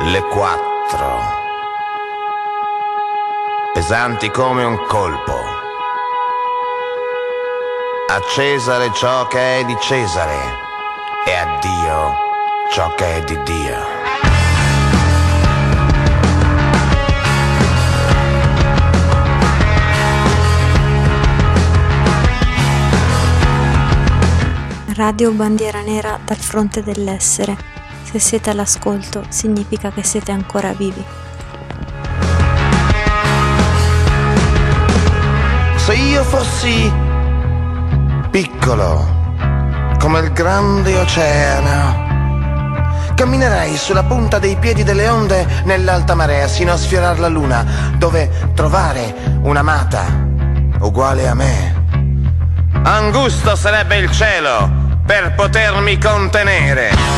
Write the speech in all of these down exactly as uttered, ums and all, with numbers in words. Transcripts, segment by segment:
Le quattro, pesanti come un colpo. A Cesare ciò che è di Cesare e a Dio ciò che è di Dio. Radio Bandiera Nera dal fronte dell'essere. Se siete all'ascolto, significa che siete ancora vivi. Se io fossi piccolo come il grande oceano, camminerei sulla punta dei piedi delle onde nell'alta marea sino a sfiorar la luna, dove trovare un'amata uguale a me. Angusto sarebbe il cielo per potermi contenere.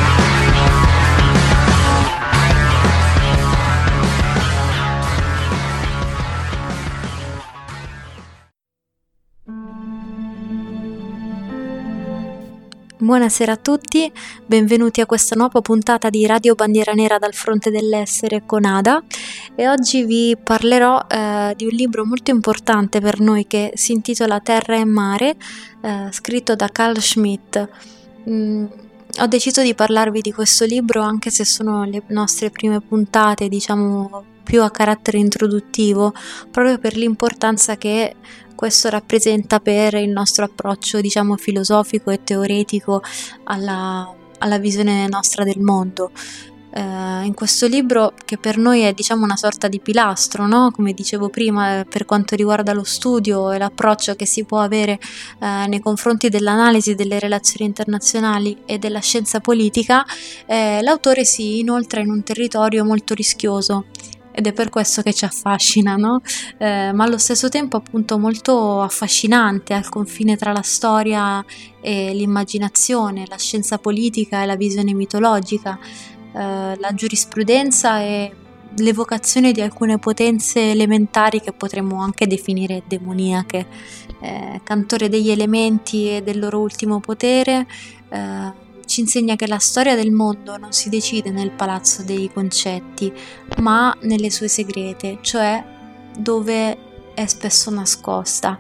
Buonasera a tutti, benvenuti a questa nuova puntata di Radio Bandiera Nera dal fronte dell'essere con Ada, e oggi vi parlerò eh, di un libro molto importante per noi che si intitola Terra e Mare, eh, scritto da Carl Schmitt. Mm, ho deciso di parlarvi di questo libro anche se sono le nostre prime puntate, diciamo più a carattere introduttivo, proprio per l'importanza che questo rappresenta per il nostro approccio, diciamo, filosofico e teoretico alla, alla visione nostra del mondo. Eh, in questo libro, che per noi è, diciamo, una sorta di pilastro, no? Come dicevo prima, per quanto riguarda lo studio e l'approccio che si può avere eh, nei confronti dell'analisi delle relazioni internazionali e della scienza politica, eh, l'autore si inoltra in un territorio molto rischioso. Ed è per questo che ci affascina, no? Eh, ma allo stesso tempo appunto molto affascinante, al confine tra la storia e l'immaginazione, la scienza politica e la visione mitologica, eh, la giurisprudenza e l'evocazione di alcune potenze elementari che potremmo anche definire demoniache. Eh, Cantore degli elementi e del loro ultimo potere, eh, ci insegna che la storia del mondo non si decide nel palazzo dei concetti, ma nelle sue segrete, cioè dove è spesso nascosta.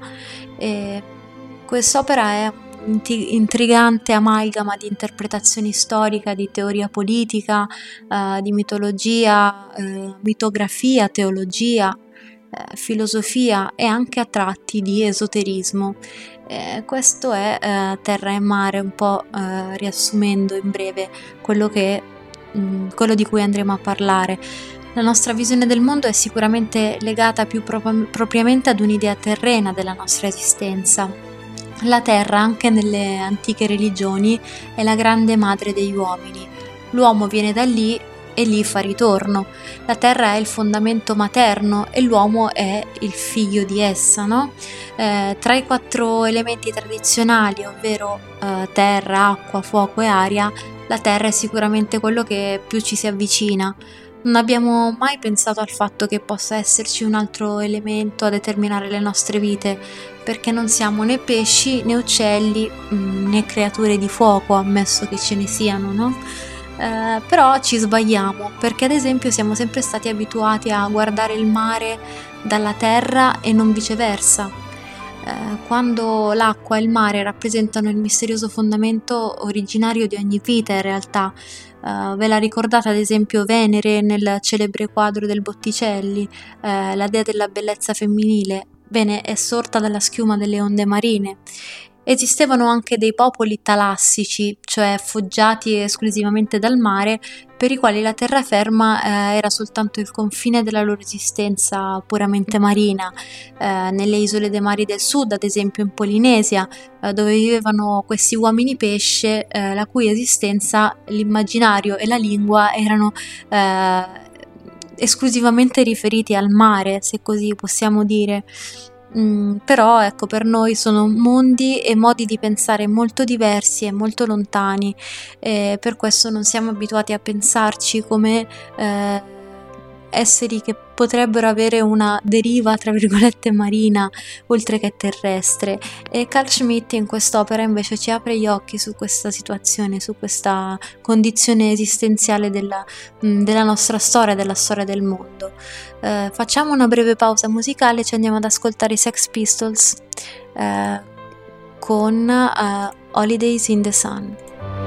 E quest'opera è un intrigante amalgama di interpretazione storica, di teoria politica, eh, di mitologia, eh, mitografia, teologia, eh, filosofia e anche a tratti di esoterismo. Eh, questo è eh, Terra e Mare, un po' eh, riassumendo in breve quello, che, mh, quello di cui andremo a parlare. La nostra visione del mondo è sicuramente legata più pro- propriamente ad un'idea terrena della nostra esistenza. La terra, anche nelle antiche religioni, è la grande madre degli uomini. L'uomo viene da lì e lì fa ritorno. La terra è il fondamento materno e l'uomo è il figlio di essa, no? Eh, tra i quattro elementi tradizionali, ovvero eh, terra, acqua, fuoco e aria, la terra è sicuramente quello che più ci si avvicina. Non abbiamo mai pensato al fatto che possa esserci un altro elemento a determinare le nostre vite, perché non siamo né pesci né uccelli mh, né creature di fuoco, ammesso che ce ne siano, no? Eh, però ci sbagliamo, perché ad esempio siamo sempre stati abituati a guardare il mare dalla terra e non viceversa. Eh, quando l'acqua e il mare rappresentano il misterioso fondamento originario di ogni vita, in realtà eh, ve la ricordate ad esempio Venere nel celebre quadro del Botticelli, eh, la dea della bellezza femminile? Bene, è sorta dalla schiuma delle onde marine. Esistevano anche dei popoli talassici, cioè foggiati esclusivamente dal mare, per i quali la terraferma eh, era soltanto il confine della loro esistenza puramente marina. Eh, nelle isole dei mari del sud, ad esempio in Polinesia, eh, dove vivevano questi uomini pesce, eh, la cui esistenza, l'immaginario e la lingua erano eh, esclusivamente riferiti al mare, se così possiamo dire. Mm, però ecco, per noi sono mondi e modi di pensare molto diversi e molto lontani, e per questo non siamo abituati a pensarci come eh, esseri che potrebbero avere una deriva tra virgolette marina oltre che terrestre, e Carl Schmitt in quest'opera invece ci apre gli occhi su questa situazione, su questa condizione esistenziale della, della nostra storia, della storia del mondo. Eh, facciamo una breve pausa musicale, ci andiamo ad ascoltare i Sex Pistols eh, con uh, Holidays in the Sun.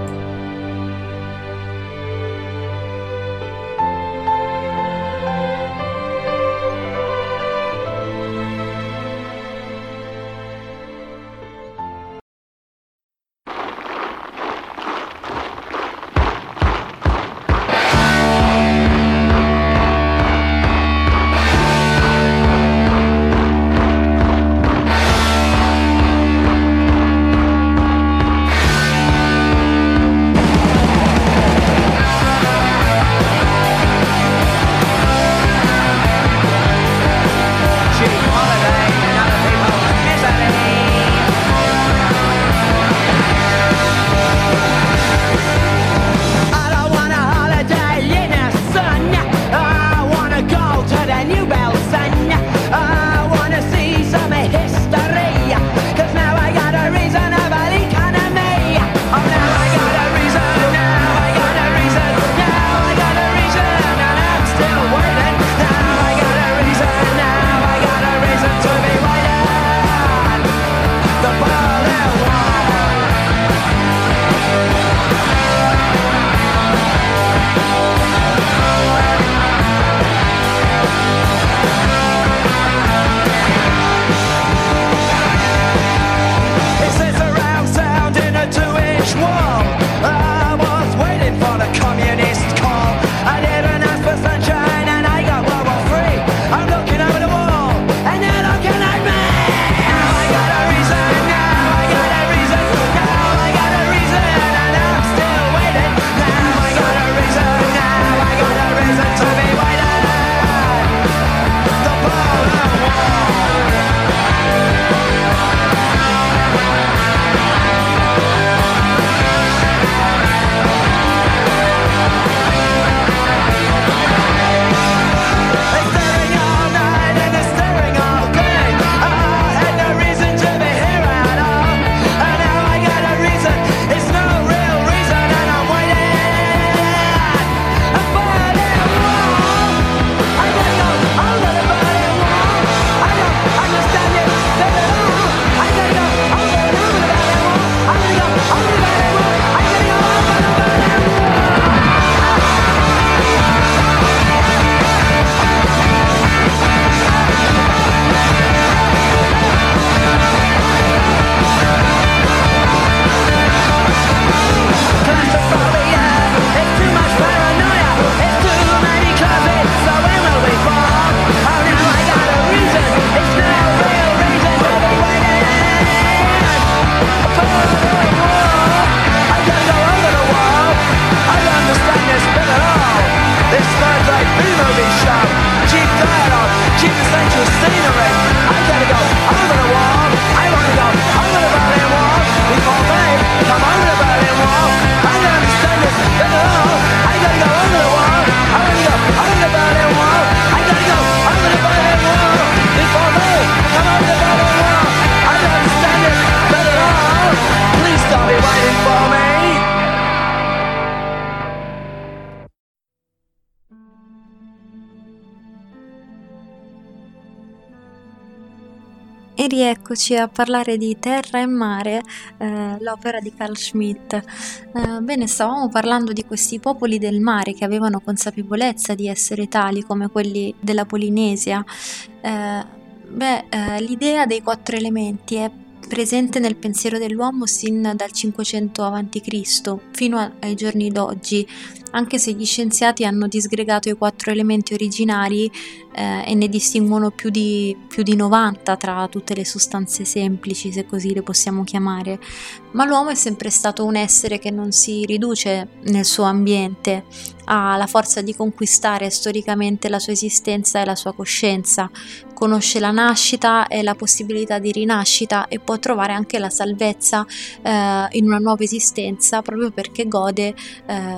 E rieccoci a parlare di Terra e Mare, eh, l'opera di Carl Schmitt. Eh, bene, stavamo parlando di questi popoli del mare che avevano consapevolezza di essere tali come quelli della Polinesia. Eh, beh, eh, l'idea dei quattro elementi è presente nel pensiero dell'uomo sin dal cinquecento avanti Cristo fino a, ai giorni d'oggi, anche se gli scienziati hanno disgregato i quattro elementi originari eh, e ne distinguono più di, più di novanta tra tutte le sostanze semplici, se così le possiamo chiamare. Ma l'uomo è sempre stato un essere che non si riduce nel suo ambiente, ha la forza di conquistare storicamente la sua esistenza e la sua coscienza, conosce la nascita e la possibilità di rinascita e può trovare anche la salvezza eh, in una nuova esistenza proprio perché gode eh,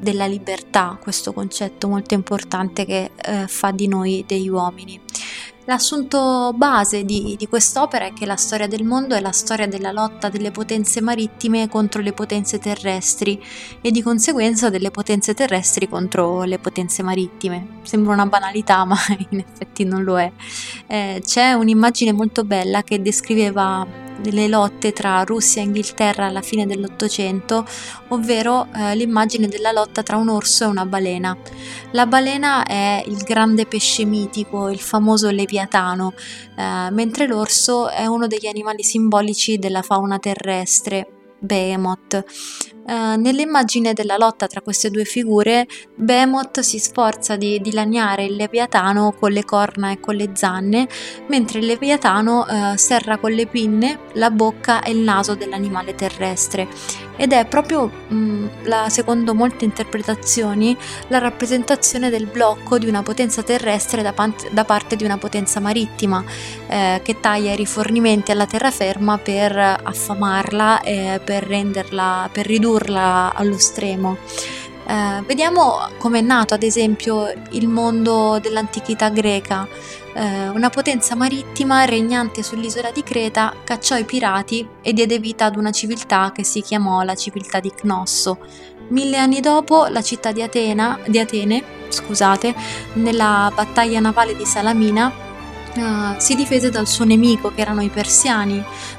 della libertà, questo concetto molto importante che eh, fa di noi degli uomini. L'assunto base di, di quest'opera è che la storia del mondo è la storia della lotta delle potenze marittime contro le potenze terrestri e di conseguenza delle potenze terrestri contro le potenze marittime. Sembra una banalità, ma in effetti non lo è. Eh, c'è un'immagine molto bella che descriveva le lotte tra Russia e Inghilterra alla fine dell'Ottocento, ovvero eh, l'immagine della lotta tra un orso e una balena. La balena è il grande pesce mitico, il famoso Leviatano, eh, mentre l'orso è uno degli animali simbolici della fauna terrestre, Behemoth. Uh, nell'immagine della lotta tra queste due figure, Behemoth si sforza di dilaniare il Leviatano con le corna e con le zanne, mentre il Leviatano uh, serra con le pinne la bocca e il naso dell'animale terrestre. Ed è proprio, mh, la, secondo molte interpretazioni, la rappresentazione del blocco di una potenza terrestre da, pan- da parte di una potenza marittima, eh, che taglia i rifornimenti alla terraferma per affamarla e per renderla, per ridurla allo stremo. Eh, vediamo come è nato, ad esempio, il mondo dell'antichità greca. Eh, una potenza marittima regnante sull'isola di Creta cacciò i pirati e diede vita ad una civiltà che si chiamò la civiltà di Cnosso. Mille anni dopo, la città di, Atena, di Atene, scusate, nella battaglia navale di Salamina, eh, si difese dal suo nemico, che erano i persiani,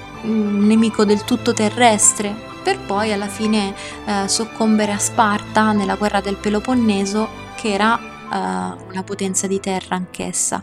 un nemico del tutto terrestre, per poi alla fine eh, soccombere a Sparta nella guerra del Peloponneso, che era Uh, una potenza di terra anch'essa.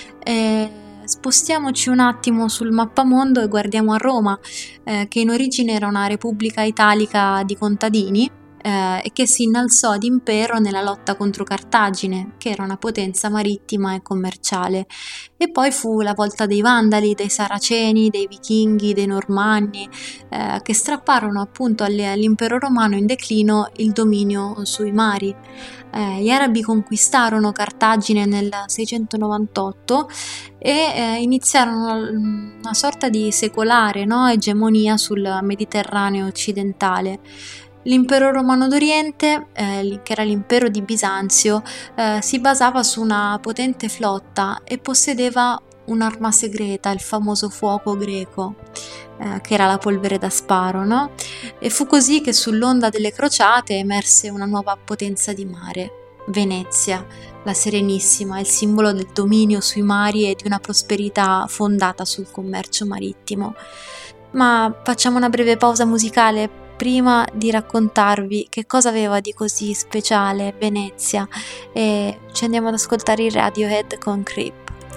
Eh, spostiamoci un attimo sul mappamondo e guardiamo a Roma, eh, che in origine era una repubblica italica di contadini eh, e che si innalzò ad impero nella lotta contro Cartagine, che era una potenza marittima e commerciale. E poi fu la volta dei Vandali, dei Saraceni, dei Vichinghi, dei Normanni, eh, che strapparono appunto all'impero romano in declino il dominio sui mari. Eh, gli arabi conquistarono Cartagine nel seicentonovantotto e eh, iniziarono una sorta di secolare, no, egemonia sul Mediterraneo occidentale. L'impero romano d'Oriente, eh, che era l'impero di Bisanzio, eh, si basava su una potente flotta e possedeva un'arma segreta, il famoso fuoco greco, eh, che era la polvere da sparo, no? E fu così che sull'onda delle crociate emerse una nuova potenza di mare, Venezia, la Serenissima, il simbolo del dominio sui mari e di una prosperità fondata sul commercio marittimo. Ma facciamo una breve pausa musicale prima di raccontarvi che cosa aveva di così speciale Venezia, e ci andiamo ad ascoltare i Radiohead con Creep.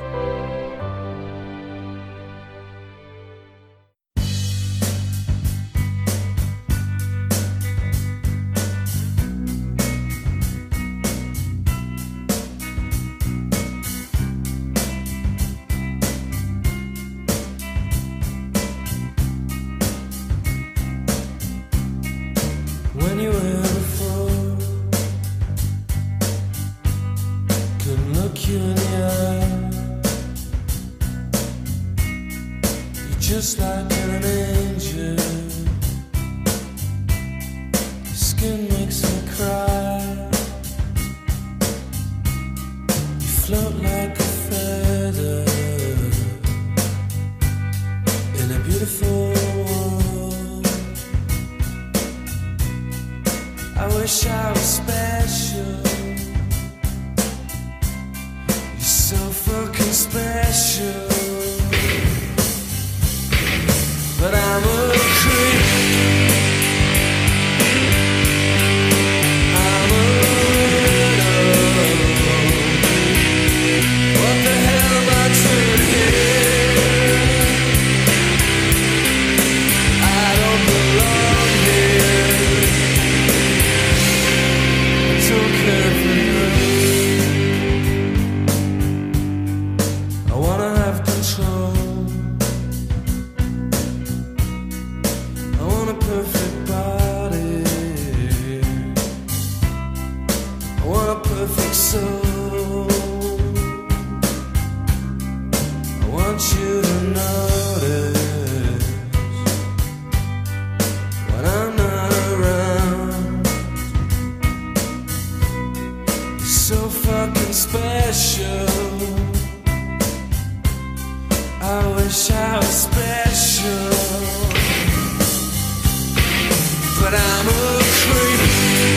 When you were before, couldn't look you in the eye. You're just like an angel. Your skin makes me cry. You float like a feather in a beautiful world. I wish I was special. You're so fucking special. But I'm a creep. I'm a widow. What the hell am I doing here? I don't belong here. Don't care for you. I wanna have control. I want a perfect body. I want a perfect soul. I want you to notice when I'm not around. so fucking special. I wish I was special, but I'm a creep.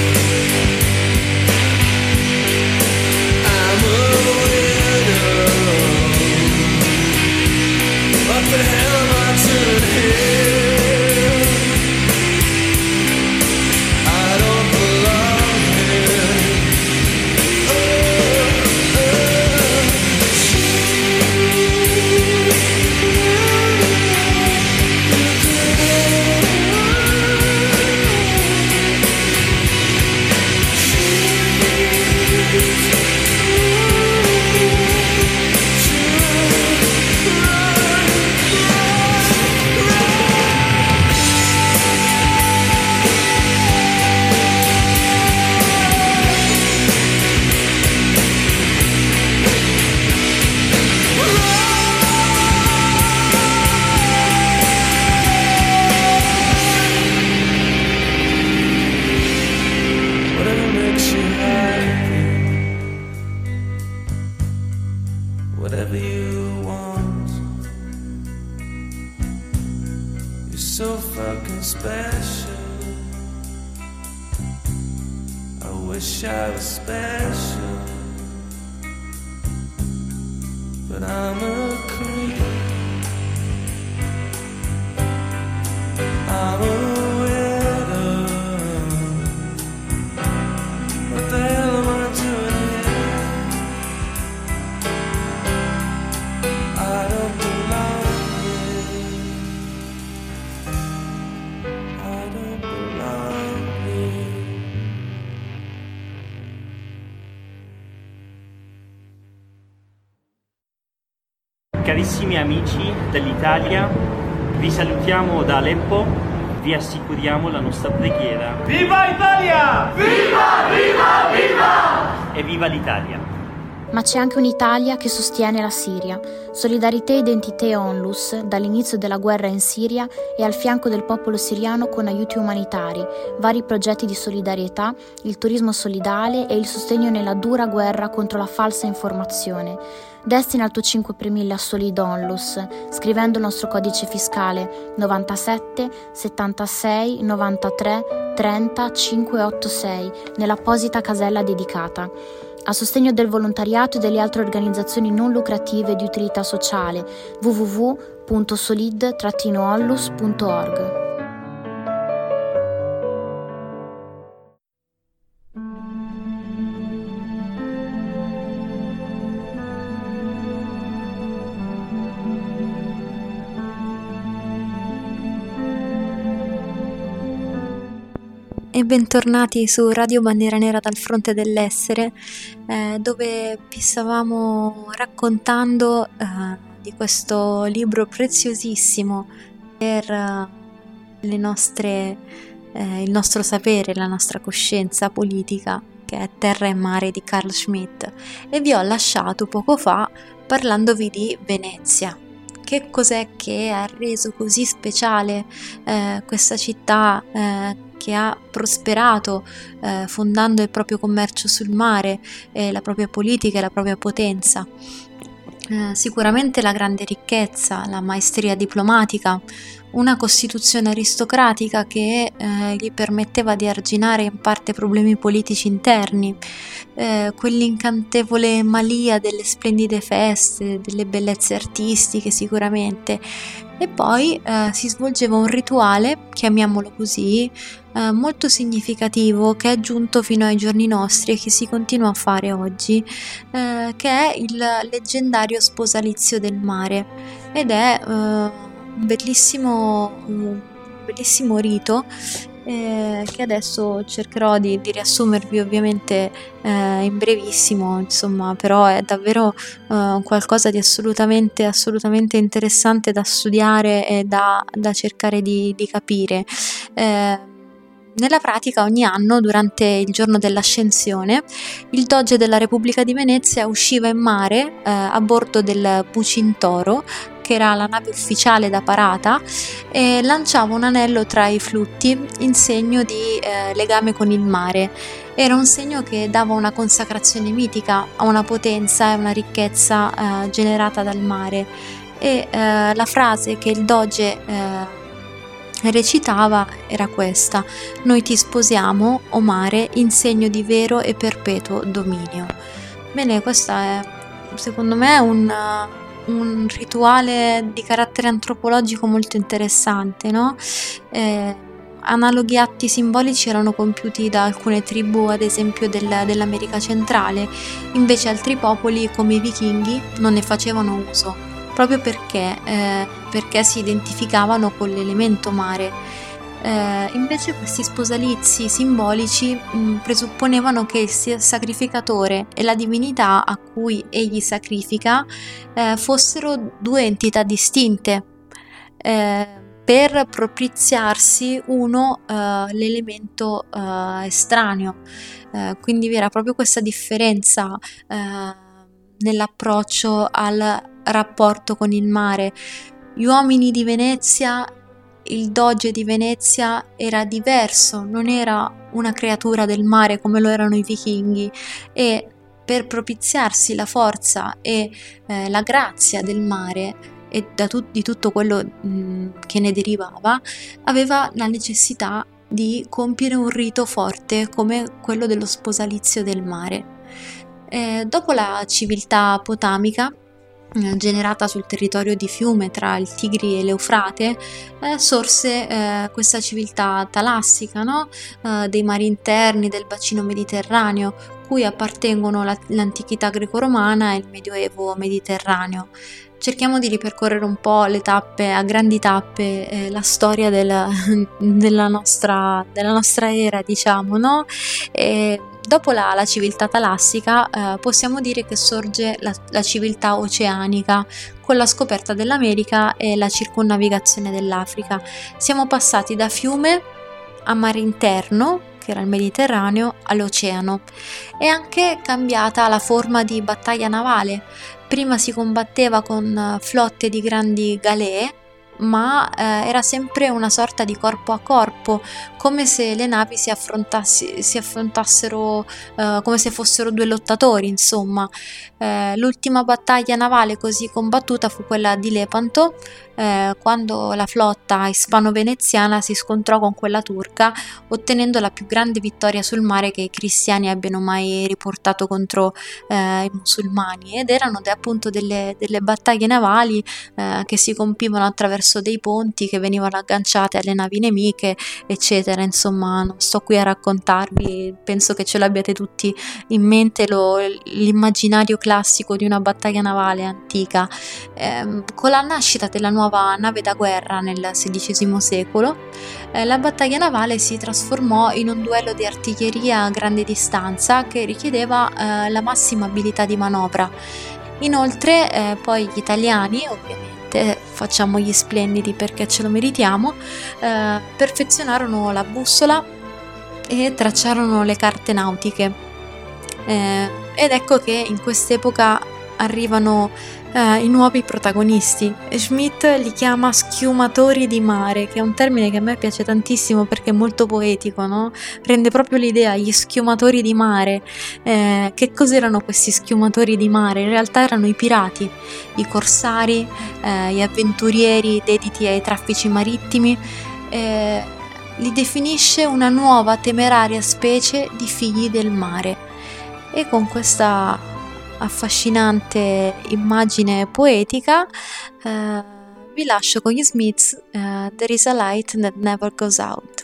I'm a widow. What the hell am I doing here? I don't belong here. Oh, oh. Whatever makes you happy, whatever you want. You're so fucking special. I wish I was special, but I'm a creep. I'm a widow. What the hell am I doing here? I don't belong here. I don't belong here. Carissimi amici dell'Italia, vi salutiamo da Aleppo, vi assicuriamo la nostra preghiera. Viva Italia! Viva, viva, viva! E viva l'Italia! Ma c'è anche un'Italia che sostiene la Siria. Solidarità e Identità Onlus, dall'inizio della guerra in Siria, è al fianco del popolo siriano con aiuti umanitari, vari progetti di solidarietà, il turismo solidale e il sostegno nella dura guerra contro la falsa informazione. Destina il tuo cinque per mille a Solid Onlus, scrivendo il nostro codice fiscale novantasette settantasei novantatré trenta cinquecentottantasei nell'apposita casella dedicata. A sostegno del volontariato e delle altre organizzazioni non lucrative di utilità sociale. w w w punto solid trattino onlus punto org. E bentornati su Radio Bandiera Nera dal Fronte dell'Essere, eh, dove vi stavamo raccontando eh, di questo libro preziosissimo per eh, le nostre, eh, il nostro sapere, la nostra coscienza politica, che è Terra e Mare di Carl Schmitt, e vi ho lasciato poco fa parlandovi di Venezia. Che cos'è che ha reso così speciale eh, questa città eh, che ha prosperato eh, fondando il proprio commercio sul mare, eh, la propria politica e la propria potenza? Eh, sicuramente la grande ricchezza, la maestria diplomatica, una costituzione aristocratica che eh, gli permetteva di arginare in parte problemi politici interni, eh, quell'incantevole malia delle splendide feste, delle bellezze artistiche sicuramente, e poi eh, si svolgeva un rituale, chiamiamolo così, eh, molto significativo, che è giunto fino ai giorni nostri e che si continua a fare oggi, eh, che è il leggendario sposalizio del mare, ed è eh, un bellissimo, un bellissimo rito eh, che adesso cercherò di, di riassumervi ovviamente eh, in brevissimo, insomma, però è davvero eh, qualcosa di assolutamente, assolutamente interessante da studiare e da, da cercare di, di capire. Eh, Nella pratica, ogni anno, durante il giorno dell'Ascensione, il Doge della Repubblica di Venezia usciva in mare eh, a bordo del Bucintoro, che era la nave ufficiale da parata, e lanciava un anello tra i flutti in segno di eh, legame con il mare. Era un segno che dava una consacrazione mitica a una potenza e una ricchezza eh, generata dal mare. E eh, la frase che il doge eh, recitava era questa: noi ti sposiamo, o mare, in segno di vero e perpetuo dominio. Bene, questo è secondo me un, un rituale di carattere antropologico molto interessante, no? Eh, analoghi atti simbolici erano compiuti da alcune tribù, ad esempio del, dell'America centrale, invece altri popoli come i vichinghi non ne facevano uso, proprio perché, eh, perché si identificavano con l'elemento mare. Eh, invece questi sposalizi simbolici mh, presupponevano che il sacrificatore e la divinità a cui egli sacrifica eh, fossero due entità distinte, eh, per propiziarsi uno eh, l'elemento eh, estraneo. Eh, quindi vi era proprio questa differenza eh, nell'approccio al rapporto con il mare. Gli uomini di Venezia, il doge di Venezia era diverso, non era una creatura del mare come lo erano i vichinghi, e per propiziarsi la forza e eh, la grazia del mare e da tut- di tutto quello mh, che ne derivava, aveva la necessità di compiere un rito forte come quello dello sposalizio del mare. Eh, dopo la civiltà potamica, eh, generata sul territorio di fiume tra il Tigri e l'Eufrate, eh, sorse eh, questa civiltà talassica, no? eh, dei mari interni del bacino mediterraneo, cui appartengono la, l'antichità greco-romana e il medioevo mediterraneo. Cerchiamo di ripercorrere un po' le tappe, a grandi tappe, eh, la storia della, della, nostra, della nostra era, diciamo, no? E dopo la, la civiltà talassica eh, possiamo dire che sorge la, la civiltà oceanica, con la scoperta dell'America e la circumnavigazione dell'Africa. Siamo passati da fiume a mare interno, che era il Mediterraneo, all'oceano. È anche cambiata la forma di battaglia navale. Prima si combatteva con flotte di grandi galee, ma eh, era sempre una sorta di corpo a corpo, come se le navi si, affrontassi, si affrontassero eh, come se fossero due lottatori, insomma. Eh, l'ultima battaglia navale così combattuta fu quella di Lepanto, eh, quando la flotta ispano-veneziana si scontrò con quella turca, ottenendo la più grande vittoria sul mare che i cristiani abbiano mai riportato contro eh, i musulmani, ed erano de, appunto delle, delle battaglie navali eh, che si compivano attraverso dei ponti che venivano agganciati alle navi nemiche, eccetera. Insomma, non sto qui a raccontarvi, penso che ce l'abbiate tutti in mente lo, l'immaginario classico di una battaglia navale antica. Eh, con la nascita della nuova nave da guerra nel sedicesimo secolo, eh, la battaglia navale si trasformò in un duello di artiglieria a grande distanza che richiedeva eh, la massima abilità di manovra. Inoltre, eh, poi gli italiani, ovviamente, facciamo gli splendidi perché ce lo meritiamo, eh, perfezionarono la bussola e tracciarono le carte nautiche. Eh, ed ecco che in quest'epoca arrivano eh, i nuovi protagonisti. Schmidt li chiama schiumatori di mare, che è un termine che a me piace tantissimo perché è molto poetico, no? Rende proprio l'idea, gli schiumatori di mare. Eh, che cos'erano questi schiumatori di mare? In realtà erano i pirati, i corsari, eh, gli avventurieri dediti ai traffici marittimi. Eh, li definisce una nuova temeraria specie di figli del mare. E con questa affascinante immagine poetica eh, vi lascio con gli Smiths, uh, There is a light that never goes out.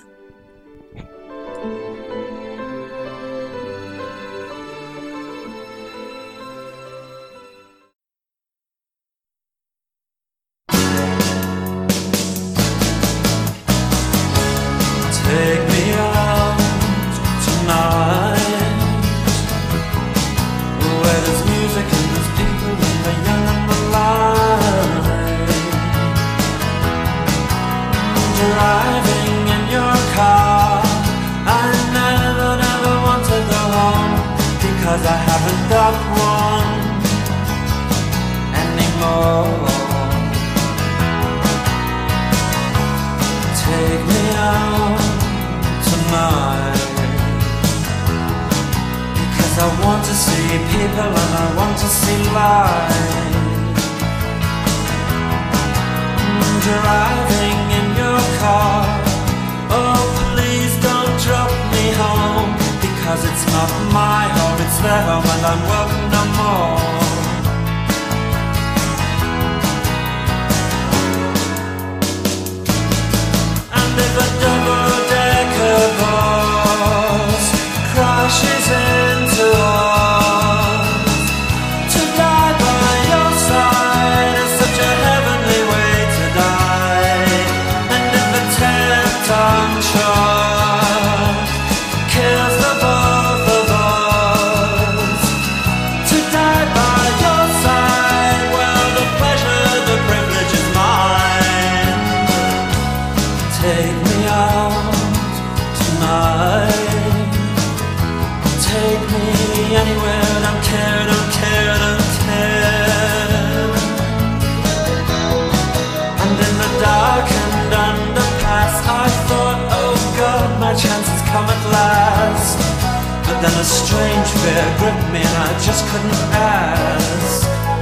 Take me out tonight, where there's music and there's people and the young and the light. Driving in your car, I never, never want to go home, because I haven't got one anymore. 'cause I want to see people and I want to see light. Driving in your car, oh please don't drop me home, because it's not my home, it's their home and I'm welcome no more. And if a double-decker bus crashes into us, to die by your side is such a heavenly way to die. And if a ten-ton truck kills the both of us, to die by your side, well, the pleasure, the privilege is mine. Take me out tonight, take me anywhere, don't care, don't care, don't care. And in the darkened underpass I thought, oh God, my chance has come at last. But then a strange fear gripped me and I just couldn't ask.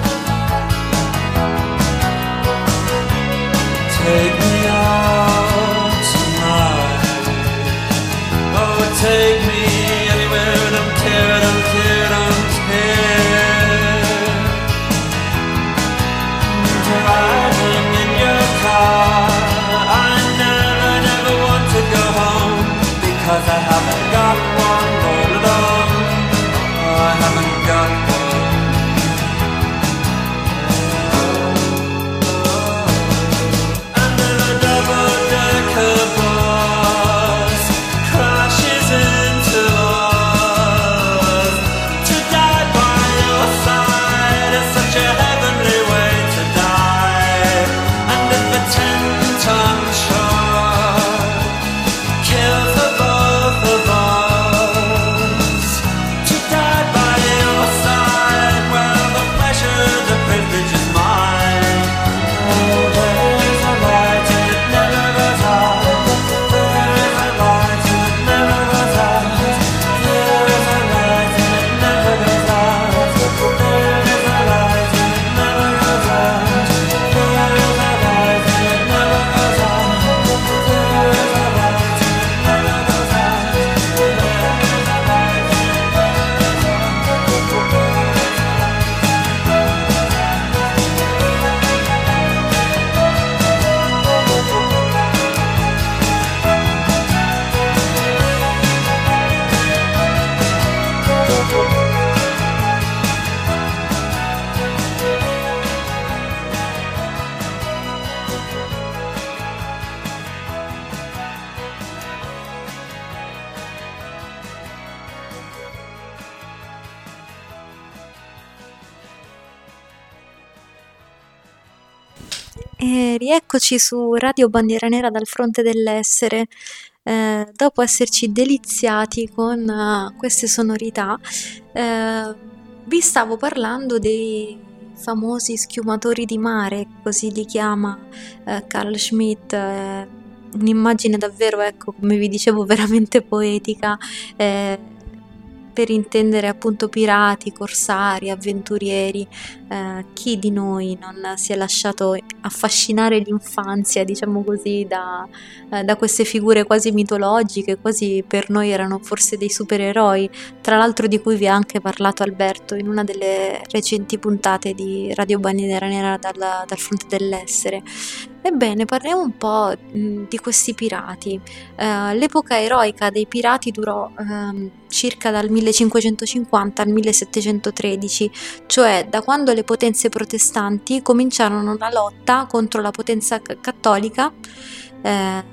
Take me out tonight, oh take me anywhere, don't care, don't care, don't care. Driving in your car, I never, never want to go home, because I haven't got one all alone. Oh, I haven't got one. And then a double-decker bus crashes into us, to die by your side is such a heavenly way to die. And if a ten-ton truck kills the both of us, to die by your side, well, the pleasure, the privilege is mine. Oh, there's a light and it never goes out. There is a light and it never goes out. There is a light and it never goes out. There is a light and it never goes out. There is a light and it never goes out. There is a light and it never goes out. There is a light and it never goes out. E rieccoci su Radio Bandiera Nera dal fronte dell'essere. Eh, dopo esserci deliziati con eh, queste sonorità, eh, vi stavo parlando dei famosi schiumatori di mare, così li chiama eh, Carl Schmitt. eh, un'immagine davvero, ecco, come vi dicevo, veramente poetica, eh, per intendere appunto pirati, corsari, avventurieri. Eh, chi di noi non si è lasciato affascinare l'infanzia, diciamo così, da, eh, da queste figure quasi mitologiche, quasi per noi erano forse dei supereroi, tra l'altro di cui vi ha anche parlato Alberto in una delle recenti puntate di Radio Bandiera Nera dal, dal fronte dell'essere. Ebbene, parliamo un po' mh, di questi pirati. Eh, l'epoca eroica dei pirati durò ehm, circa dal millecinquecentocinquanta al millesettecentotredici, cioè da quando le potenze protestanti cominciarono la lotta contro la potenza c- cattolica eh,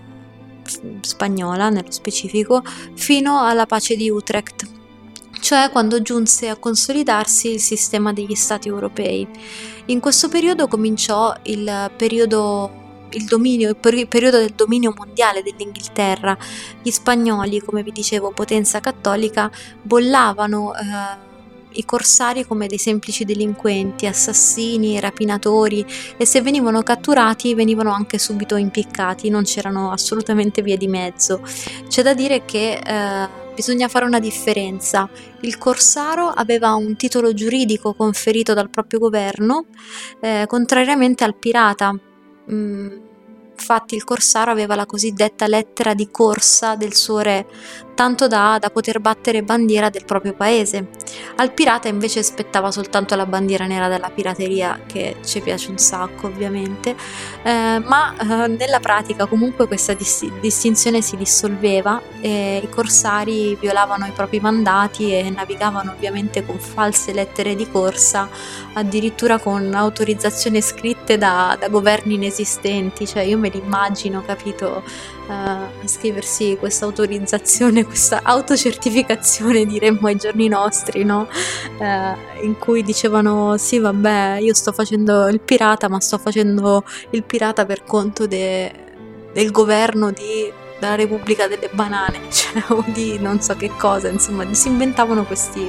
spagnola nello specifico, fino alla pace di Utrecht, cioè quando giunse a consolidarsi il sistema degli stati europei. In questo periodo cominciò il periodo il dominio, il peri- periodo del dominio mondiale dell'Inghilterra. Gli spagnoli, come vi dicevo, potenza cattolica, bollavano eh, i corsari come dei semplici delinquenti, assassini, rapinatori, e se venivano catturati venivano anche subito impiccati, non c'erano assolutamente vie di mezzo. C'è da dire che eh, bisogna fare una differenza. Il corsaro aveva un titolo giuridico conferito dal proprio governo, eh, contrariamente al pirata. Mm, infatti il corsaro aveva la cosiddetta lettera di corsa del suo re, tanto da, da poter battere bandiera del proprio paese. Al pirata invece spettava soltanto la bandiera nera della pirateria, che ci piace un sacco ovviamente, eh, ma eh, nella pratica comunque questa dis- distinzione si dissolveva e i corsari violavano i propri mandati e navigavano ovviamente con false lettere di corsa, addirittura con autorizzazioni scritte da, da governi inesistenti. Cioè io me li immagino, capito, uh, scriversi questa autorizzazione, questa autocertificazione, diremmo ai giorni nostri, no? Uh, in cui dicevano sì vabbè, io sto facendo il pirata, ma sto facendo il pirata per conto de- del governo di della Repubblica delle Banane, cioè, o di non so che cosa, insomma si inventavano questi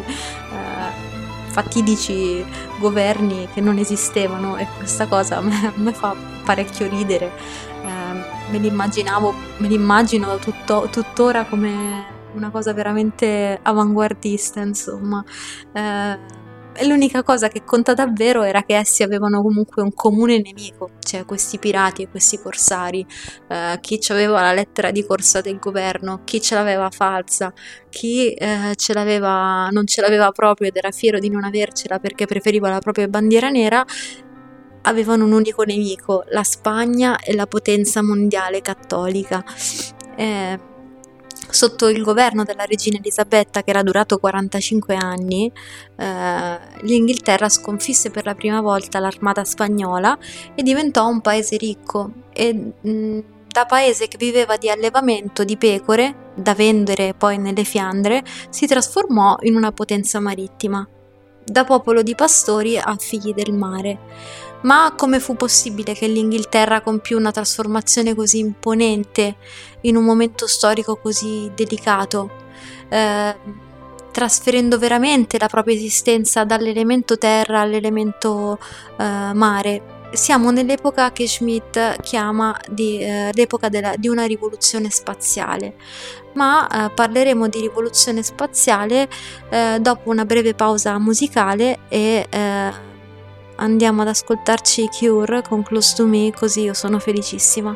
uh, fatidici governi che non esistevano, e questa cosa a me, a me fa parecchio ridere. Eh, me l'immaginavo, me l'immagino tutto, tuttora come una cosa veramente avanguardista, insomma. Eh, e l'unica cosa che conta davvero era che essi avevano comunque un comune nemico, cioè questi pirati e questi corsari. Eh, chi aveva la lettera di corsa del governo, chi ce l'aveva falsa, chi eh, ce l'aveva, non ce l'aveva proprio ed era fiero di non avercela perché preferiva la propria bandiera nera, avevano un unico nemico, la Spagna e la potenza mondiale cattolica. Eh, sotto il governo della regina Elisabetta, che era durato quarantacinque anni, eh, l'Inghilterra sconfisse per la prima volta l'armata spagnola e diventò un paese ricco, e mh, da paese che viveva di allevamento di pecore da vendere poi nelle Fiandre si trasformò in una potenza marittima, da popolo di pastori a figli del mare. Ma come fu possibile che l'Inghilterra compiù una trasformazione così imponente in un momento storico così delicato, eh, trasferendo veramente la propria esistenza dall'elemento terra all'elemento eh, mare? Siamo nell'epoca che Schmidt chiama di, eh, l'epoca della, di una rivoluzione spaziale, ma eh, parleremo di rivoluzione spaziale eh, dopo una breve pausa musicale e eh, andiamo ad ascoltarci Cure con Close to Me, così io sono felicissima.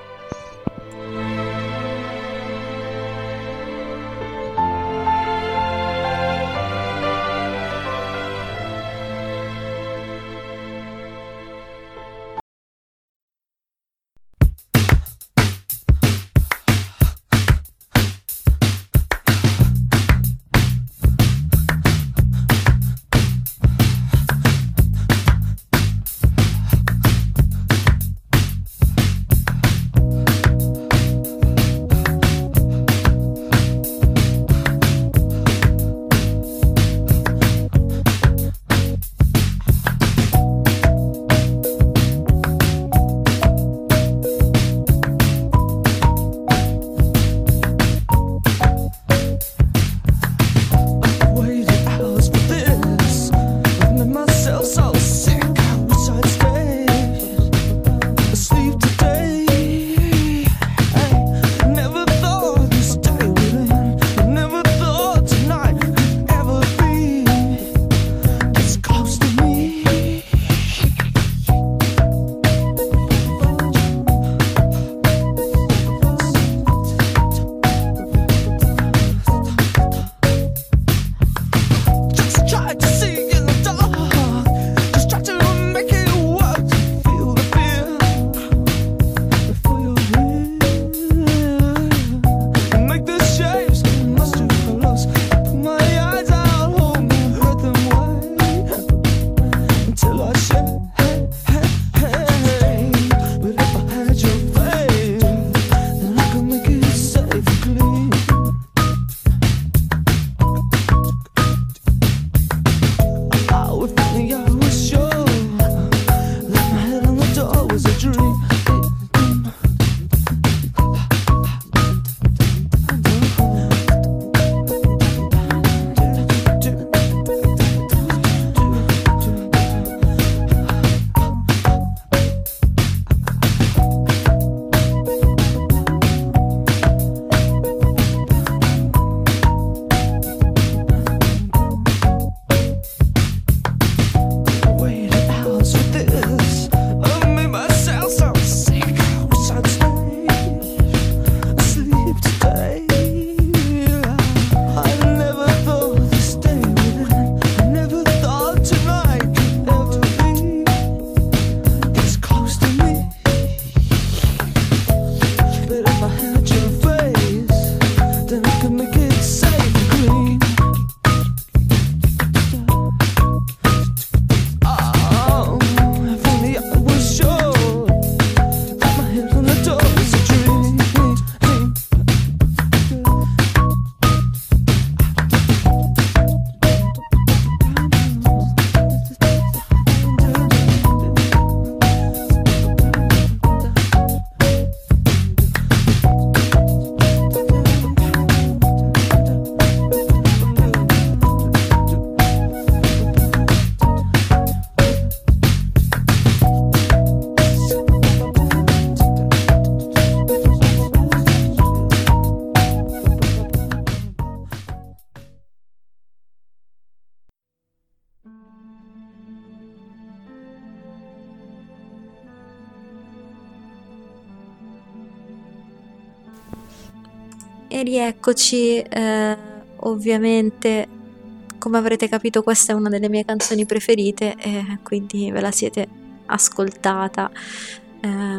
E rieccoci, eh, ovviamente, come avrete capito, questa è una delle mie canzoni preferite e quindi ve la siete ascoltata. Eh,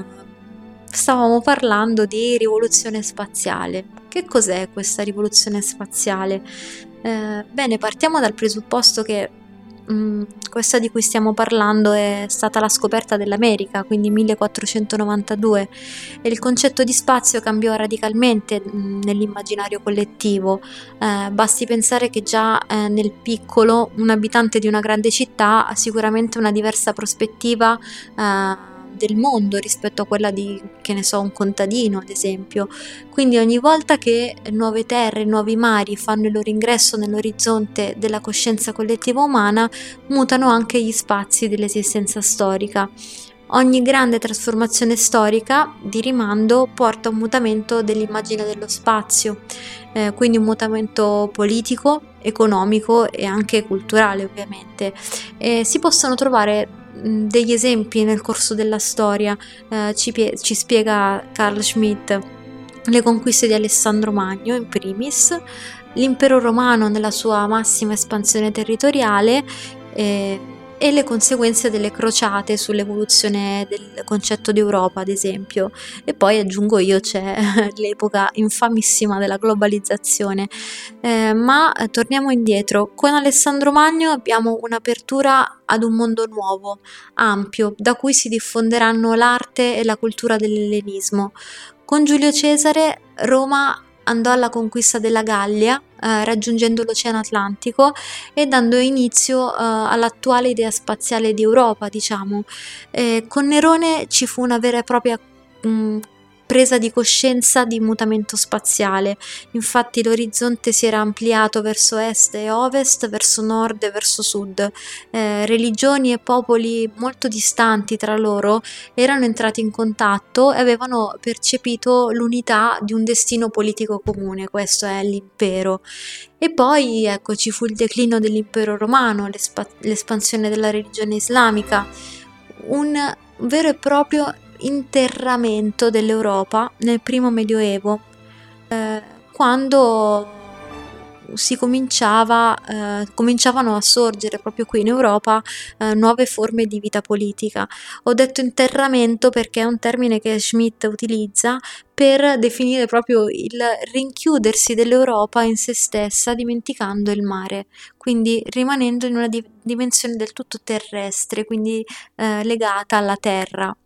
stavamo parlando di rivoluzione spaziale. Che cos'è questa rivoluzione spaziale? Eh, bene, partiamo dal presupposto che mh, questa di cui stiamo parlando è stata la scoperta dell'America, quindi millequattrocentonovantadue, e il concetto di spazio cambiò radicalmente mh, nell'immaginario collettivo. Eh, basti pensare che già eh, nel piccolo un abitante di una grande città ha sicuramente una diversa prospettiva eh, del mondo rispetto a quella di, che ne so, un contadino, ad esempio. Quindi ogni volta che nuove terre, nuovi mari fanno il loro ingresso nell'orizzonte della coscienza collettiva umana, mutano anche gli spazi dell'esistenza storica. Ogni grande trasformazione storica di rimando porta a un mutamento dell'immagine dello spazio, eh, quindi un mutamento politico, economico e anche culturale, ovviamente. E si possono trovare degli esempi nel corso della storia. Eh, ci, pie- ci spiega Carl Schmitt le conquiste di Alessandro Magno in primis, l'impero romano nella sua massima espansione territoriale eh, e le conseguenze delle crociate sull'evoluzione del concetto di Europa, ad esempio. E poi aggiungo io c'è l'epoca infamissima della globalizzazione. Eh, ma eh, torniamo indietro. Con Alessandro Magno abbiamo un'apertura ad un mondo nuovo, ampio, da cui si diffonderanno l'arte e la cultura dell'ellenismo. Con Giulio Cesare Roma andò alla conquista della Gallia, eh, raggiungendo l'Oceano Atlantico e dando inizio eh, all'attuale idea spaziale di Europa, diciamo. Eh, con Nerone ci fu una vera e propria mh, presa di coscienza di mutamento spaziale. Infatti l'orizzonte si era ampliato verso est e ovest, verso nord e verso sud. Eh, religioni e popoli molto distanti tra loro erano entrati in contatto e avevano percepito l'unità di un destino politico comune, questo è l'impero. E poi ecco ci fu il declino dell'impero romano, l'espa- l'espansione della religione islamica, un vero e proprio interramento dell'Europa nel primo medioevo, eh, quando si cominciava, eh, cominciavano a sorgere proprio qui in Europa eh, nuove forme di vita politica. Ho detto interramento perché è un termine che Schmitt utilizza per definire proprio il rinchiudersi dell'Europa in se stessa, dimenticando il mare, quindi rimanendo in una di- dimensione del tutto terrestre, quindi eh, legata alla terra.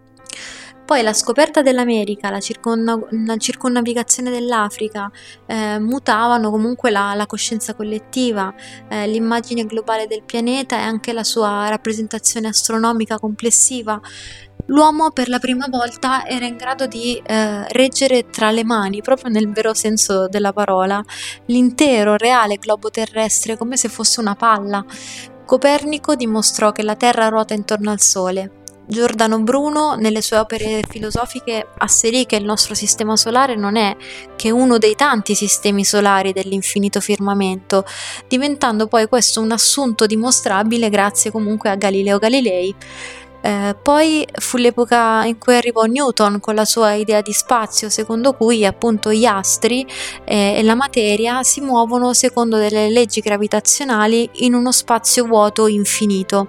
Poi la scoperta dell'America, la, circonna- la circumnavigazione dell'Africa eh, mutavano comunque la, la coscienza collettiva, eh, l'immagine globale del pianeta e anche la sua rappresentazione astronomica complessiva. L'uomo per la prima volta era in grado di eh, reggere tra le mani, proprio nel vero senso della parola, l'intero reale globo terrestre come se fosse una palla. Copernico dimostrò che la Terra ruota intorno al Sole. Giordano Bruno, nelle sue opere filosofiche, asserì che il nostro sistema solare non è che uno dei tanti sistemi solari dell'infinito firmamento, diventando poi questo un assunto dimostrabile grazie comunque a Galileo Galilei. Eh, poi fu l'epoca in cui arrivò Newton con la sua idea di spazio, secondo cui appunto gli astri eh, e la materia si muovono secondo delle leggi gravitazionali in uno spazio vuoto infinito,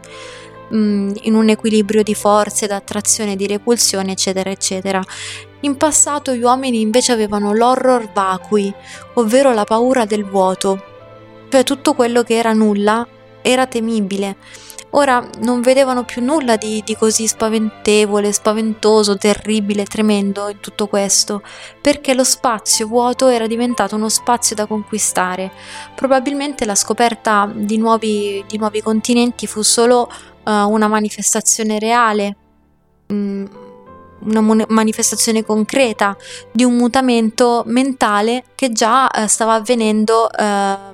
in un equilibrio di forze, d'attrazione, di repulsione, eccetera, eccetera. In passato gli uomini invece avevano l'horror vacui, ovvero la paura del vuoto, cioè tutto quello che era nulla era temibile. Ora non vedevano più nulla di, di così spaventevole, spaventoso, terribile, tremendo in tutto questo, perché lo spazio vuoto era diventato uno spazio da conquistare. Probabilmente la scoperta di nuovi, di nuovi continenti fu solo uh, una manifestazione reale, um, una mon- manifestazione concreta di un mutamento mentale che già uh, stava avvenendo uh,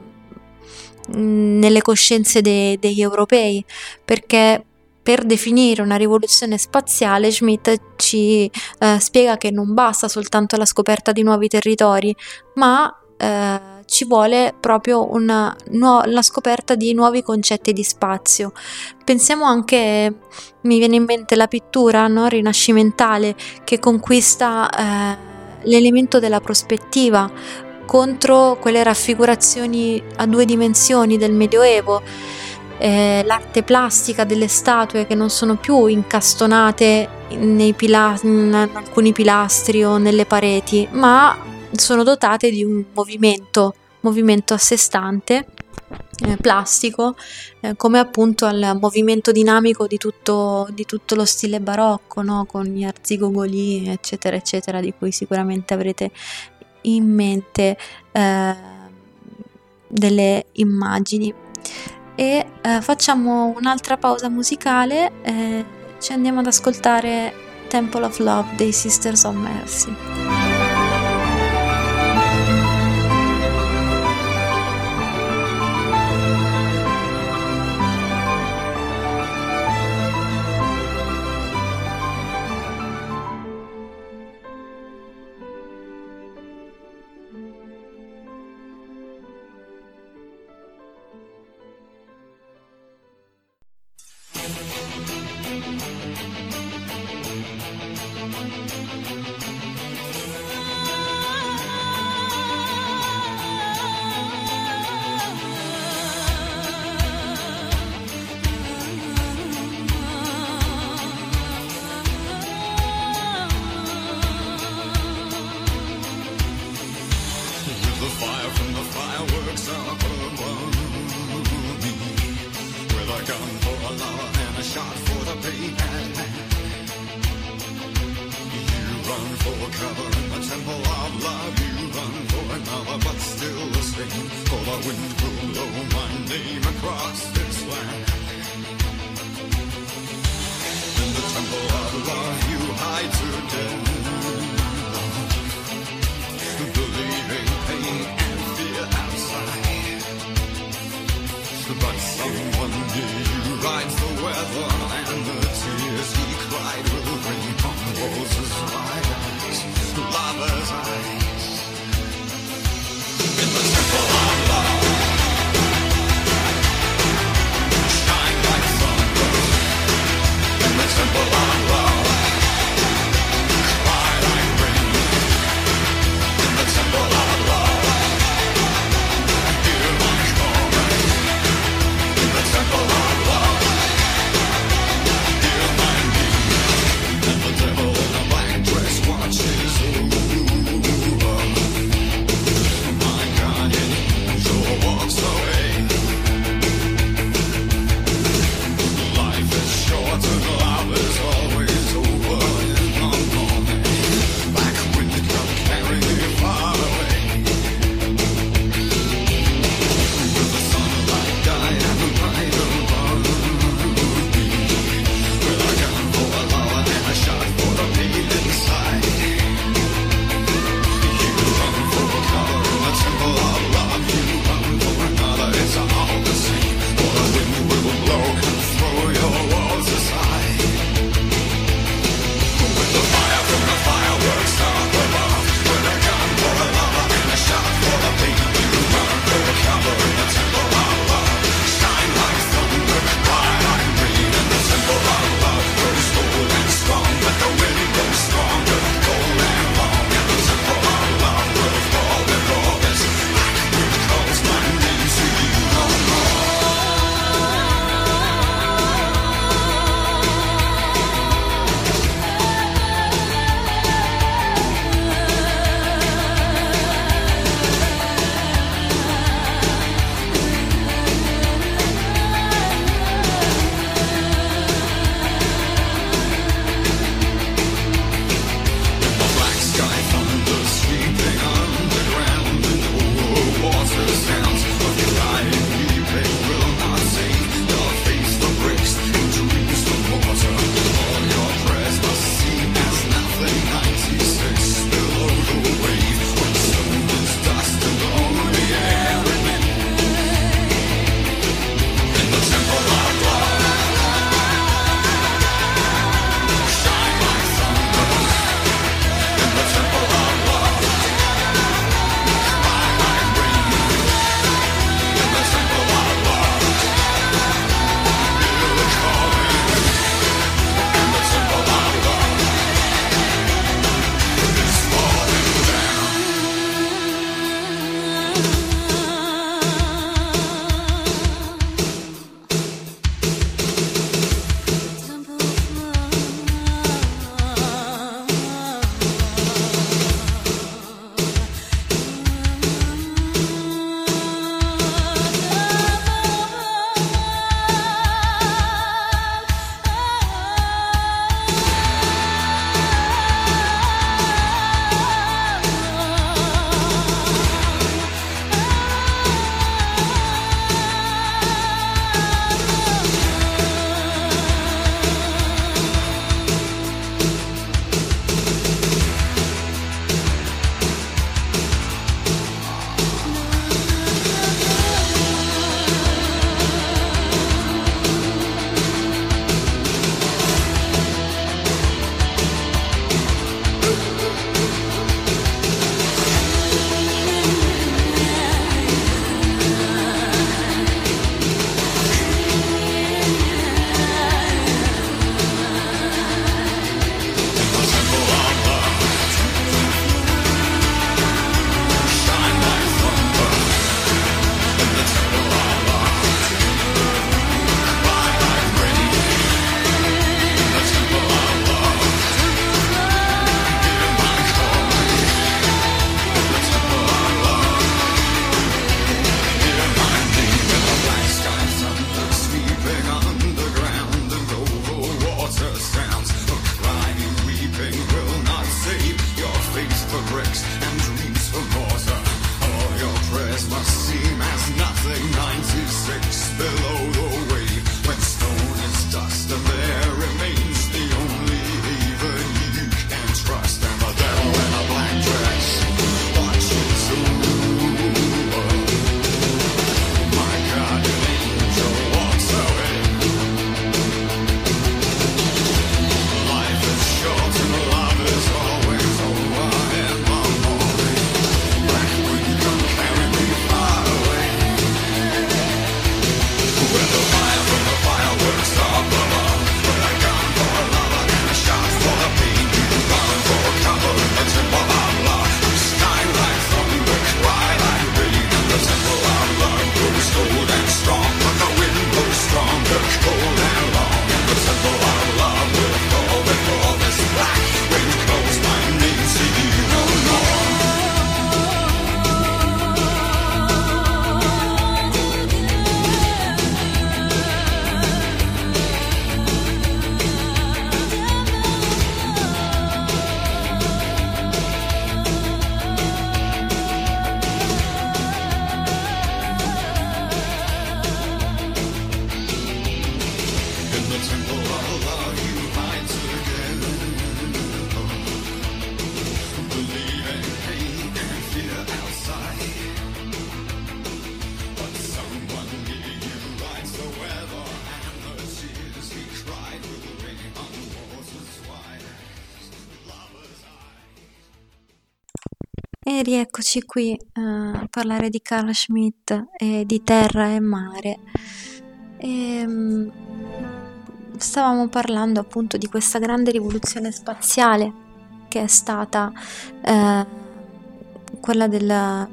nelle coscienze de- degli europei, perché per definire una rivoluzione spaziale Schmitt ci eh, spiega che non basta soltanto la scoperta di nuovi territori, ma eh, ci vuole proprio una nu- la scoperta di nuovi concetti di spazio. Pensiamo anche, mi viene in mente la pittura, no? Rinascimentale, che conquista eh, l'elemento della prospettiva contro quelle raffigurazioni a due dimensioni del Medioevo, eh, l'arte plastica delle statue che non sono più incastonate nei pila- in alcuni pilastri o nelle pareti, ma sono dotate di un movimento, movimento a sé stante, eh, plastico, eh, come appunto al movimento dinamico di tutto, di tutto lo stile barocco, no? Con gli arzigogoli, eccetera, eccetera, di cui sicuramente avrete in mente eh, delle immagini. E eh, facciamo un'altra pausa musicale, eh, ci andiamo ad ascoltare Temple of Love dei Sisters of Mercy. Watches over my guardian E rieccoci qui eh, a parlare di Carl Schmitt e di terra e mare. E, mm, stavamo parlando appunto di questa grande rivoluzione spaziale che è stata eh, quella della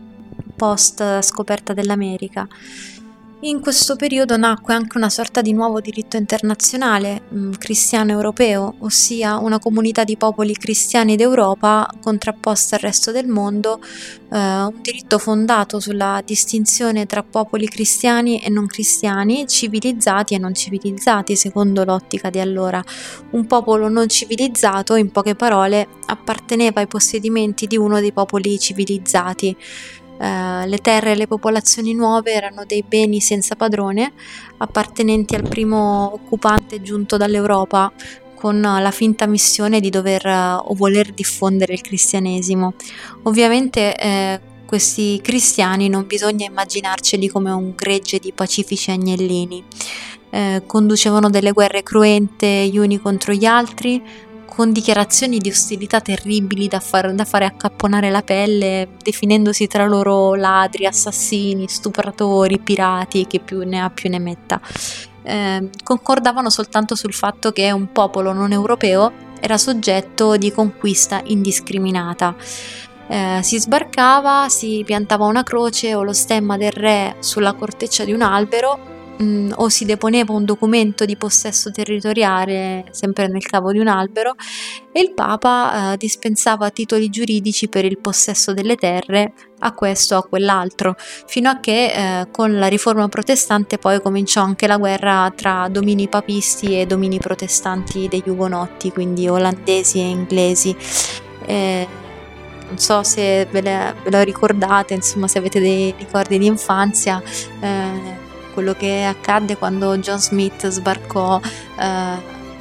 post scoperta dell'America. In questo periodo nacque anche una sorta di nuovo diritto internazionale mh, cristiano europeo, ossia una comunità di popoli cristiani d'Europa contrapposta al resto del mondo, eh, un diritto fondato sulla distinzione tra popoli cristiani e non cristiani, civilizzati e non civilizzati, secondo l'ottica di allora. Un popolo non civilizzato, in poche parole, apparteneva ai possedimenti di uno dei popoli civilizzati. Uh, le terre e le popolazioni nuove erano dei beni senza padrone, appartenenti al primo occupante giunto dall'Europa con la finta missione di dover uh, o voler diffondere il cristianesimo. Ovviamente eh, questi cristiani non bisogna immaginarceli come un gregge di pacifici agnellini. Eh, conducevano delle guerre cruente gli uni contro gli altri, con dichiarazioni di ostilità terribili da, far, da fare accapponare la pelle, definendosi tra loro ladri, assassini, stupratori, pirati, che più ne ha più ne metta. Eh, concordavano soltanto sul fatto che un popolo non europeo era soggetto di conquista indiscriminata. Eh, si sbarcava, si piantava una croce o lo stemma del re sulla corteccia di un albero, Mm, o si deponeva un documento di possesso territoriale sempre nel cavo di un albero e il Papa eh, dispensava titoli giuridici per il possesso delle terre a questo o a quell'altro, fino a che eh, con la riforma protestante poi cominciò anche la guerra tra domini papisti e domini protestanti degli ugonotti, quindi olandesi e inglesi. Eh, non so se ve, le, ve lo ricordate, insomma, se avete dei ricordi di infanzia, eh, quello che accadde quando John Smith sbarcò, eh,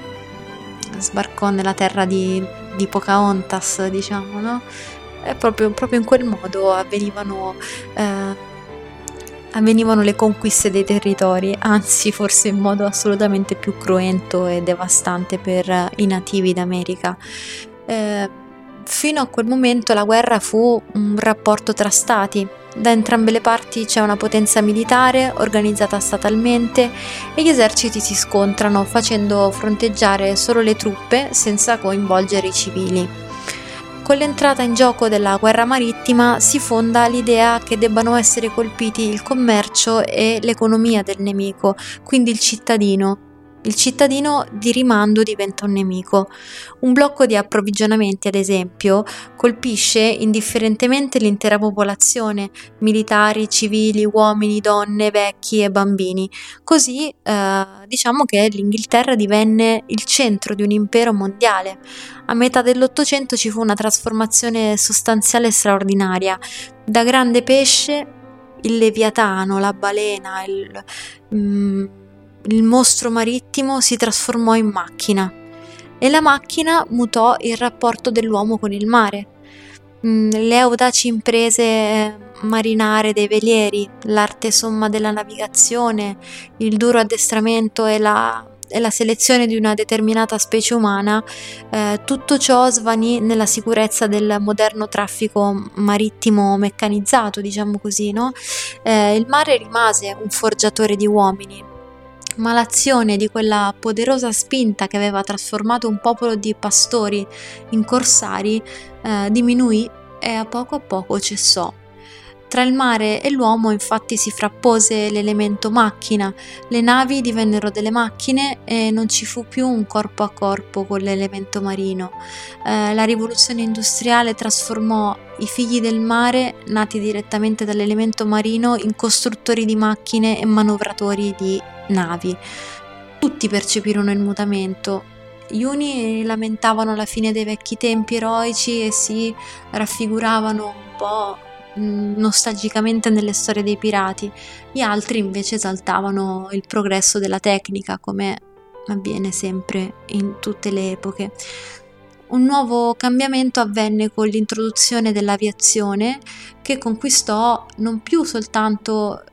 sbarcò nella terra di, di Pocahontas, diciamo, no? E proprio, proprio in quel modo avvenivano, eh, avvenivano le conquiste dei territori, anzi forse in modo assolutamente più cruento e devastante per i nativi d'America. Eh, fino a quel momento la guerra fu un rapporto tra stati. Da entrambe le parti c'è una potenza militare organizzata statalmente e gli eserciti si scontrano facendo fronteggiare solo le truppe senza coinvolgere i civili. Con l'entrata in gioco della guerra marittima si fonda l'idea che debbano essere colpiti il commercio e l'economia del nemico, quindi il cittadino. Il cittadino di rimando diventa un nemico. Un blocco di approvvigionamenti, ad esempio, colpisce indifferentemente l'intera popolazione, militari, civili, uomini, donne, vecchi e bambini. Così eh, diciamo che l'Inghilterra divenne il centro di un impero mondiale. A metà dell'Ottocento ci fu una trasformazione sostanziale straordinaria. Da grande pesce, il leviatano, la balena, il... Mm, il mostro marittimo si trasformò in macchina e la macchina mutò il rapporto dell'uomo con il mare. Le audaci imprese marinare dei velieri, l'arte somma della navigazione, il duro addestramento e la, e la selezione di una determinata specie umana, eh, tutto ciò svanì nella sicurezza del moderno traffico marittimo meccanizzato, diciamo così, no? Eh, il mare rimase un forgiatore di uomini, ma l'azione di quella poderosa spinta che aveva trasformato un popolo di pastori in corsari eh, diminuì e a poco a poco cessò. Tra il mare e l'uomo infatti si frappose l'elemento macchina, le navi divennero delle macchine e non ci fu più un corpo a corpo con l'elemento marino. Eh, la rivoluzione industriale trasformò i figli del mare, nati direttamente dall'elemento marino, in costruttori di macchine e manovratori di navi. Tutti percepirono il mutamento. Gli uni lamentavano la fine dei vecchi tempi eroici e si raffiguravano un po' nostalgicamente nelle storie dei pirati, gli altri invece esaltavano il progresso della tecnica, come avviene sempre in tutte le epoche. Un nuovo cambiamento avvenne con l'introduzione dell'aviazione, che conquistò non più soltanto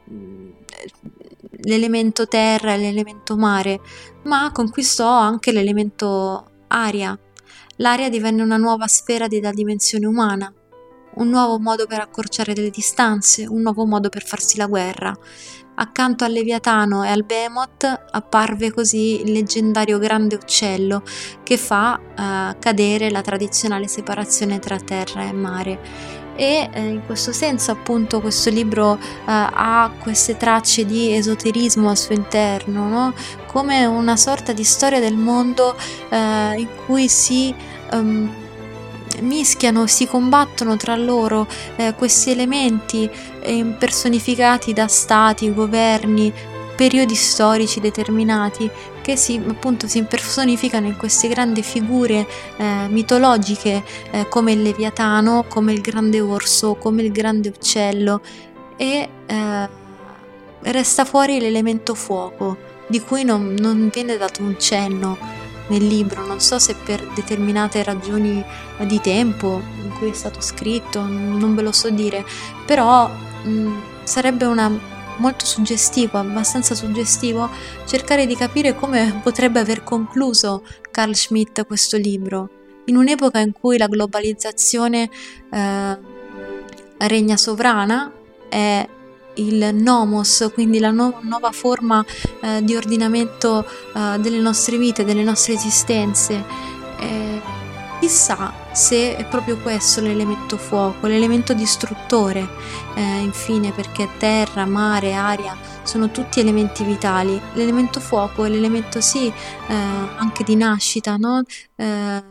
l'elemento terra e l'elemento mare, ma conquistò anche l'elemento aria. L'aria divenne una nuova sfera della dimensione umana. un nuovo modo per accorciare le distanze, un nuovo modo per farsi la guerra. Accanto al Leviatano e al Behemoth apparve così il leggendario grande uccello che fa uh, cadere la tradizionale separazione tra terra e mare. E eh, in questo senso appunto questo libro uh, ha queste tracce di esoterismo al suo interno, no? Come una sorta di storia del mondo uh, in cui si um, mischiano, si combattono tra loro eh, questi elementi eh, personificati da stati, governi, periodi storici determinati che si, appunto, si impersonificano in queste grandi figure eh, mitologiche eh, come il Leviatano, come il grande orso, come il grande uccello, e eh, resta fuori l'elemento fuoco di cui non, non viene dato un cenno nel libro. Non so se per determinate ragioni di tempo in cui è stato scritto, non ve lo so dire, però mh, sarebbe una molto suggestivo, abbastanza suggestivo cercare di capire come potrebbe aver concluso Carl Schmitt questo libro in un'epoca in cui la globalizzazione eh, regna sovrana, è il nomos, quindi la no- nuova forma eh, di ordinamento eh, delle nostre vite, delle nostre esistenze. Eh, chissà se è proprio questo l'elemento fuoco, l'elemento distruttore, eh, infine, perché terra, mare, aria sono tutti elementi vitali. L'elemento fuoco è l'elemento sì eh, anche di nascita, no? Eh,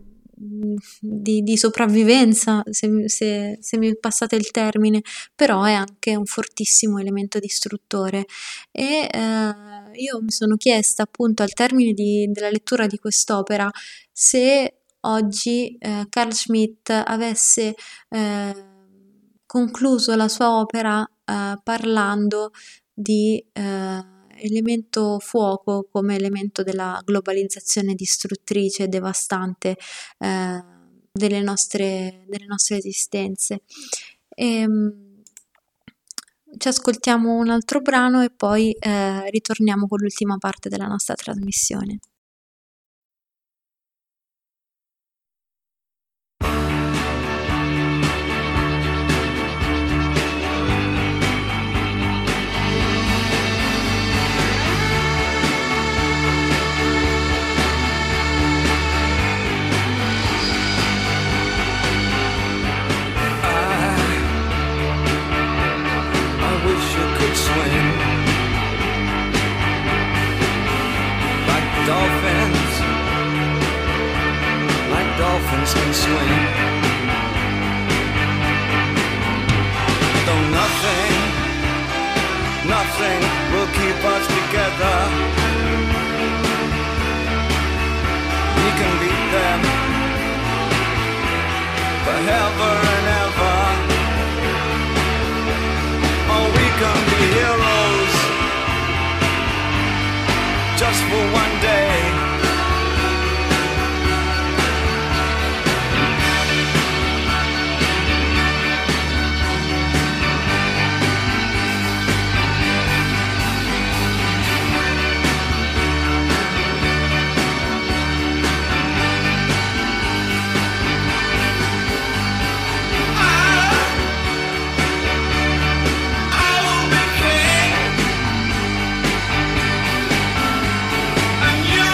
Di, di sopravvivenza, se, se, se mi passate il termine, però è anche un fortissimo elemento distruttore. E eh, io mi sono chiesta appunto al termine di, della lettura di quest'opera se oggi eh, Carl Schmitt avesse eh, concluso la sua opera eh, parlando di eh, elemento fuoco come elemento della globalizzazione distruttrice e devastante eh, delle nostre, delle nostre esistenze. E, um, ci ascoltiamo un altro brano e poi eh, ritorniamo con l'ultima parte della nostra trasmissione. Dolphins, like dolphins can swim. Though nothing, nothing will keep us together. We can beat them forever and ever. Or we can be heroes just for one day. And you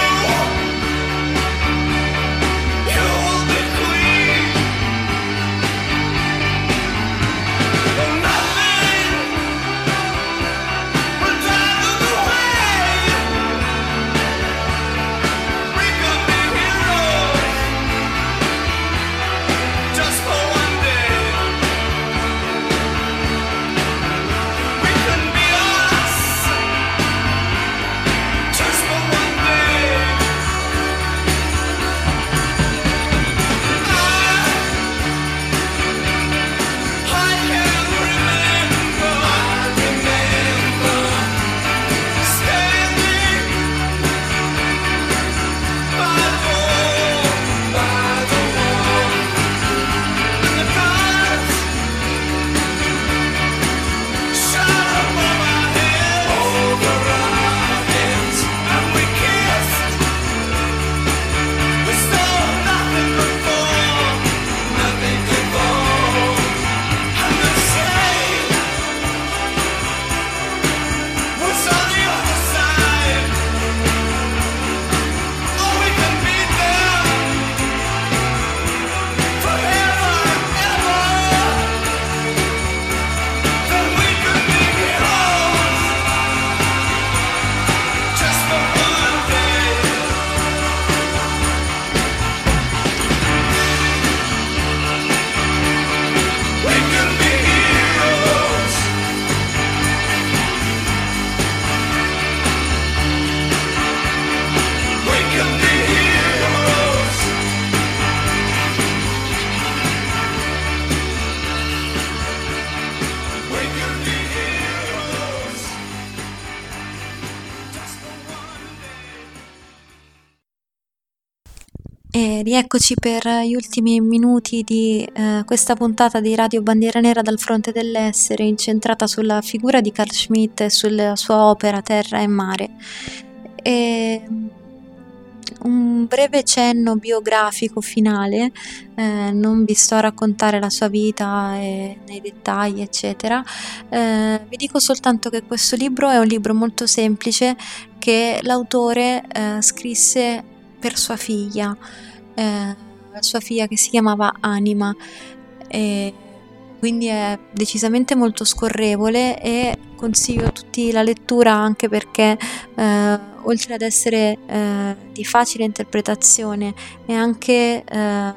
E rieccoci per gli ultimi minuti di eh, questa puntata di Radio Bandiera Nera dal fronte dell'essere, incentrata sulla figura di Carl Schmitt e sulla sua opera Terra e Mare. E un breve cenno biografico finale, eh, non vi sto a raccontare la sua vita e, nei dettagli eccetera, eh, vi dico soltanto che questo libro è un libro molto semplice che l'autore eh, scrisse per sua figlia, eh, sua figlia che si chiamava Anima, e quindi è decisamente molto scorrevole e consiglio a tutti la lettura, anche perché eh, oltre ad essere eh, di facile interpretazione e anche eh,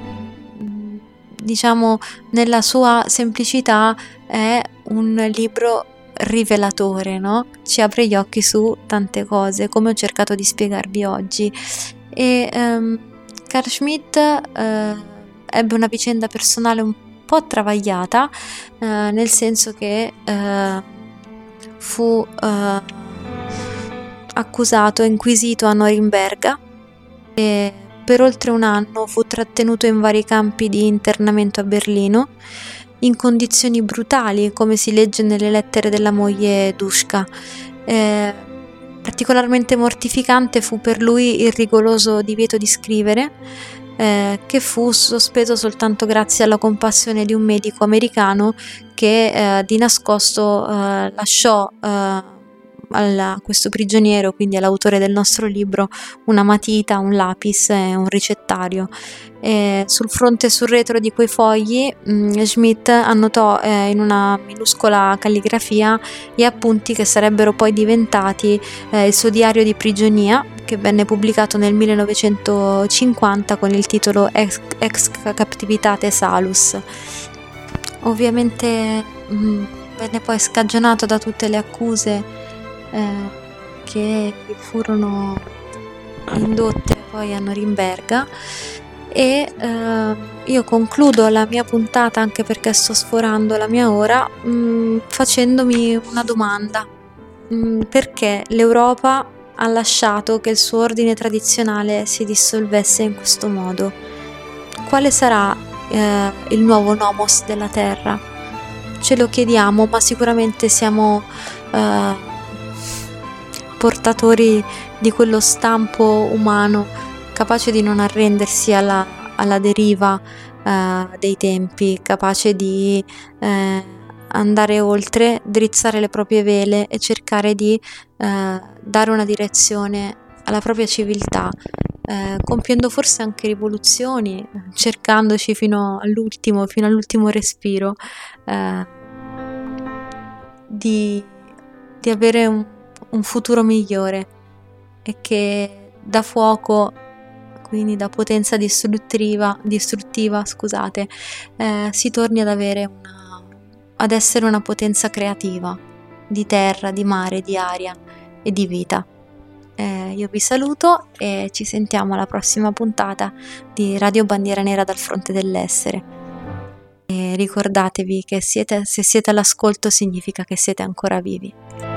diciamo nella sua semplicità è un libro rivelatore, no? Ci apre gli occhi su tante cose, come ho cercato di spiegarvi oggi. E ehm, Carl Schmitt eh, ebbe una vicenda personale un po' travagliata, eh, nel senso che eh, fu eh, accusato e inquisito a Norimberga e per oltre un anno fu trattenuto in vari campi di internamento a Berlino in condizioni brutali, come si legge nelle lettere della moglie Duschka. Eh, particolarmente mortificante fu per lui il rigoroso divieto di scrivere, eh, che fu sospeso soltanto grazie alla compassione di un medico americano che eh, di nascosto eh, lasciò eh, a questo prigioniero, quindi all'autore del nostro libro, una matita, un lapis e un ricettario. E sul fronte e sul retro di quei fogli mh, Schmitt annotò eh, in una minuscola calligrafia gli appunti che sarebbero poi diventati eh, il suo diario di prigionia, che venne pubblicato nel millenovecentocinquanta con il titolo Ex, Ex Captivitate Salus. Ovviamente mh, venne poi scagionato da tutte le accuse Eh, che furono indotte poi a Norimberga e eh, io concludo la mia puntata, anche perché sto sforando la mia ora, mh, facendomi una domanda: mh, perché l'Europa ha lasciato che il suo ordine tradizionale si dissolvesse in questo modo? Quale sarà eh, il nuovo nomos della Terra? Ce lo chiediamo, ma sicuramente siamo eh, portatori di quello stampo umano capace di non arrendersi alla, alla deriva eh, dei tempi, capace di eh, andare oltre, drizzare le proprie vele e cercare di eh, dare una direzione alla propria civiltà, eh, compiendo forse anche rivoluzioni, cercandoci fino all'ultimo, fino all'ultimo respiro, eh, di, di avere un un futuro migliore, e che da fuoco, quindi da potenza distruttiva, distruttiva scusate, eh, si torni ad avere una, ad essere una potenza creativa di terra, di mare, di aria e di vita. Eh, io vi saluto e ci sentiamo alla prossima puntata di Radio Bandiera Nera dal fronte dell'essere. E ricordatevi che siete, se siete all'ascolto significa che siete ancora vivi.